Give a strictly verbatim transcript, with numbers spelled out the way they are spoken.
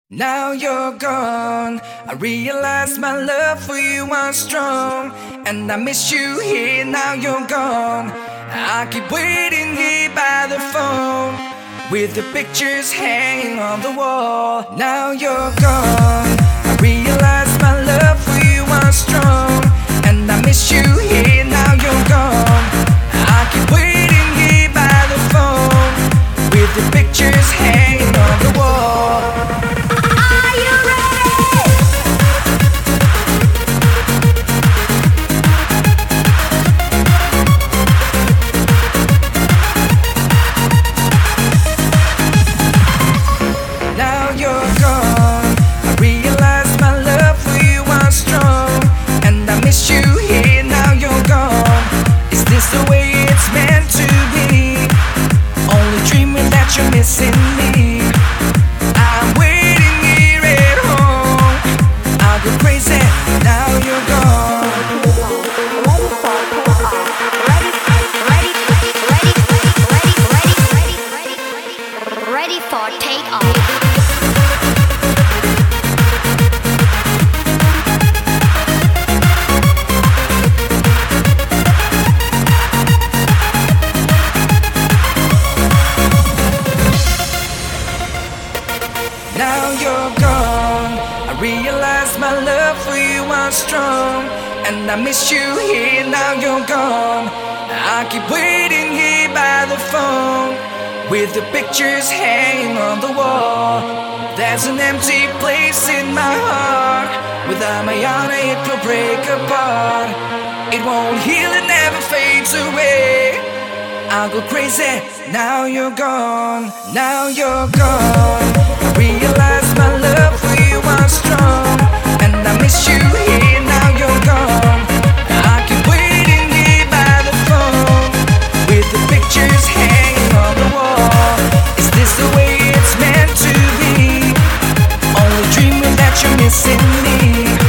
Now you're gone, I realize my love for you was strong, and I miss you here. Now you're gone, I keep waiting here by the phone, with the pictures hanging on the wall. Now you're gone, I realize my love for you was strong, and I miss you here. Now you're gone, I keep waiting here by the phone, with the pictures hanging on the wall. You're missing me. I'm waiting here at home. I'll go crazy. Now you're gone. Ready, ready, ready, ready, ready, ready, ready, ready, ready for takeoff. Now you're gone, I realize my love for you was strong, and I miss you here. Now you're gone, I keep waiting here by the phone, with the pictures hanging on the wall. There's an empty place in my heart. Without my honor it will break apart. It won't heal, it never fades away. I'll go crazy. Now you're gone, now you're gone. I realize my love for you was strong, and I miss you here. Now you're gone, I keep waiting here by the phone, with the pictures hanging on the wall. Is this the way it's meant to be? Only dreaming that you're missing me.